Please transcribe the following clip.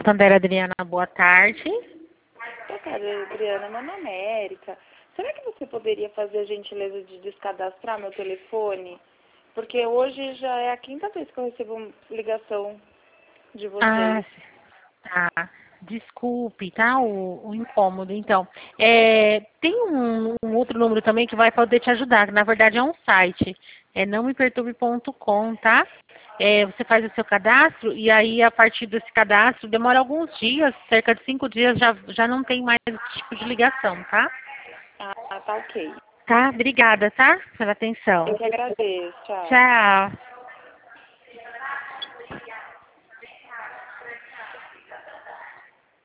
Santander, Adriana, boa tarde. Boa tarde, Adriana. Meu nome é Érica. Será que você poderia fazer a gentileza de descadastrar meu telefone? Porque hoje já é a quinta vez que eu recebo uma ligação de Ah, vocês. tá. Desculpe, tá? O incômodo. Então, tem um outro número também que vai poder te ajudar, que na verdade é um site. É nãomeperturbe.com, tá? Você faz o seu cadastro e aí, a partir desse cadastro, demora alguns dias, cerca de 5 dias, já não tem mais esse tipo de ligação, tá? Ah, tá ok. Tá? Obrigada, tá? Pela atenção. Eu que agradeço. Tchau. Tchau.